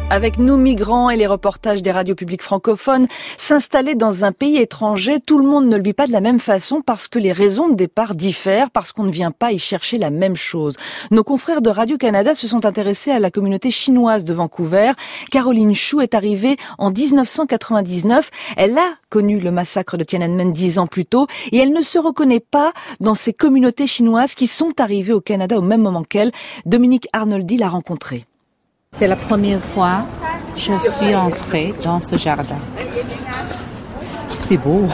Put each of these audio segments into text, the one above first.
Avec nous migrants et les reportages des radios publiques francophones, s'installer dans un pays étranger, tout le monde ne le vit pas de la même façon parce que les raisons de départ diffèrent, parce qu'on ne vient pas y chercher la même chose. Nos confrères de Radio-Canada se sont intéressés à la communauté chinoise de Vancouver. Caroline Chou est arrivée en 1999. Elle a connu le massacre de Tiananmen 10 ans plus tôt et elle ne se reconnaît pas dans ces communautés chinoises qui sont arrivées au Canada au même moment qu'elle. Dominique Arnoldi l'a rencontrée. C'est la première fois que je suis entrée dans ce jardin. C'est beau.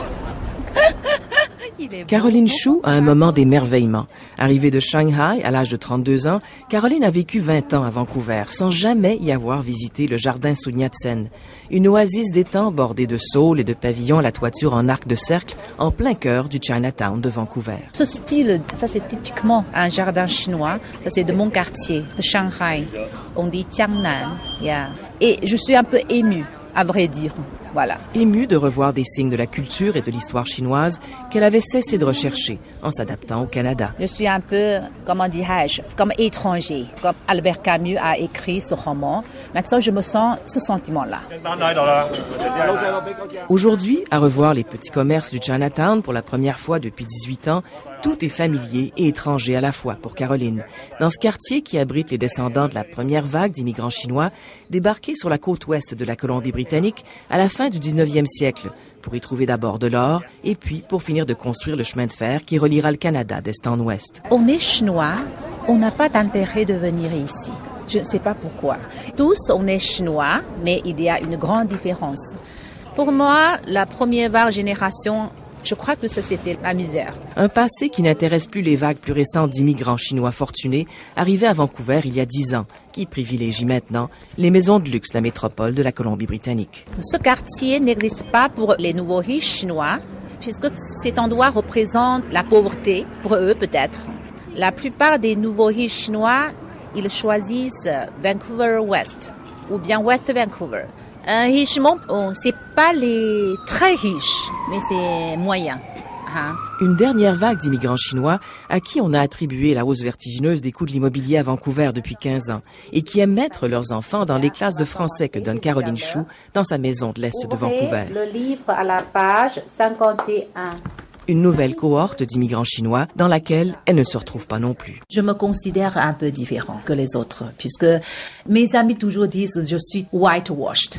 Caroline Chou a un moment d'émerveillement. Arrivée de Shanghai à l'âge de 32 ans, Caroline a vécu 20 ans à Vancouver sans jamais y avoir visité le jardin Sun Yat-sen, une oasis d'étangs bordée de saules et de pavillons à la toiture en arc de cercle en plein cœur du Chinatown de Vancouver. Ce style, ça c'est typiquement un jardin chinois. Ça c'est de mon quartier, de Shanghai. On dit Jiangnan. Yeah. Et je suis un peu émue, à vrai dire. Voilà. Émue de revoir des signes de la culture et de l'histoire chinoise qu'elle avait cessé de rechercher en s'adaptant au Canada. Je suis un peu, comment dirais-je, comme étranger. Comme Albert Camus a écrit ce roman. Maintenant, je me sens ce sentiment-là. Aujourd'hui, à revoir les petits commerces du Chinatown pour la première fois depuis 18 ans, tout est familier et étranger à la fois pour Caroline. Dans ce quartier qui abrite les descendants de la première vague d'immigrants chinois débarqués sur la côte ouest de la Colombie-Britannique à la fin du 19e siècle, pour y trouver d'abord de l'or et puis pour finir de construire le chemin de fer qui reliera le Canada d'est en ouest. On est chinois, on n'a pas d'intérêt de venir ici. Je ne sais pas pourquoi. Tous, on est chinois, mais il y a une grande différence. Pour moi, la première vague génération, je crois que ça, c'était la misère. Un passé qui n'intéresse plus les vagues plus récentes d'immigrants chinois fortunés arrivés à Vancouver il y a 10 ans, qui privilégient maintenant les maisons de luxe de la métropole de la Colombie-Britannique. Ce quartier n'existe pas pour les nouveaux riches chinois, puisque cet endroit représente la pauvreté, pour eux peut-être. La plupart des nouveaux riches chinois, ils choisissent Vancouver West ou bien West Vancouver. Un richement, c'est pas les très riches, mais c'est moyen. Une dernière vague d'immigrants chinois à qui on a attribué la hausse vertigineuse des coûts de l'immobilier à Vancouver depuis 15 ans et qui aiment mettre leurs enfants dans les classes de français que donne Caroline Chou dans sa maison de l'Est de Vancouver. Le livre à la page 51. Une nouvelle cohorte d'immigrants chinois dans laquelle elle ne se retrouve pas non plus. Je me considère un peu différent que les autres, puisque mes amis toujours disent que je suis whitewashed.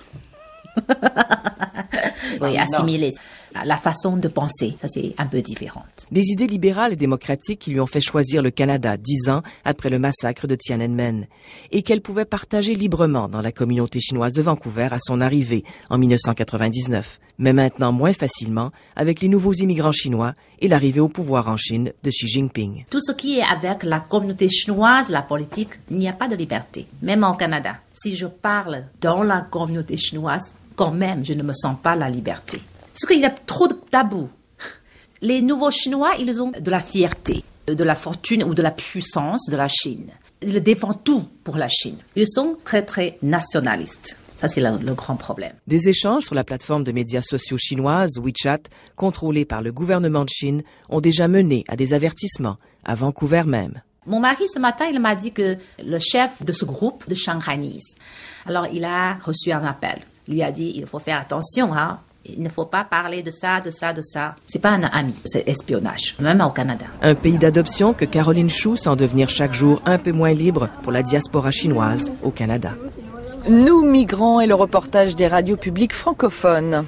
Oui, assimilée. La façon de penser, ça c'est un peu différente. Des idées libérales et démocratiques qui lui ont fait choisir le Canada 10 ans après le massacre de Tiananmen et qu'elle pouvait partager librement dans la communauté chinoise de Vancouver à son arrivée en 1999, mais maintenant moins facilement avec les nouveaux immigrants chinois et l'arrivée au pouvoir en Chine de Xi Jinping. Tout ce qui est avec la communauté chinoise, la politique, il n'y a pas de liberté, même au Canada. Si je parle dans la communauté chinoise, quand même, je ne me sens pas la liberté. Parce qu'il y a trop de tabous. Les nouveaux Chinois, ils ont de la fierté, de la fortune ou de la puissance de la Chine. Ils défendent tout pour la Chine. Ils sont très, très nationalistes. Ça, c'est le grand problème. Des échanges sur la plateforme de médias sociaux chinoise WeChat, contrôlée par le gouvernement de Chine, ont déjà mené à des avertissements, à Vancouver même. Mon mari, ce matin, il m'a dit que le chef de ce groupe de Shanghainese, alors il a reçu un appel. Il lui a dit, il faut faire attention, il ne faut pas parler de ça, de ça, de ça. C'est pas un ami, c'est espionnage, même au Canada. Un pays d'adoption que Caroline Chou sent devenir chaque jour un peu moins libre pour la diaspora chinoise au Canada. Nous migrants et le reportage des radios publiques francophones.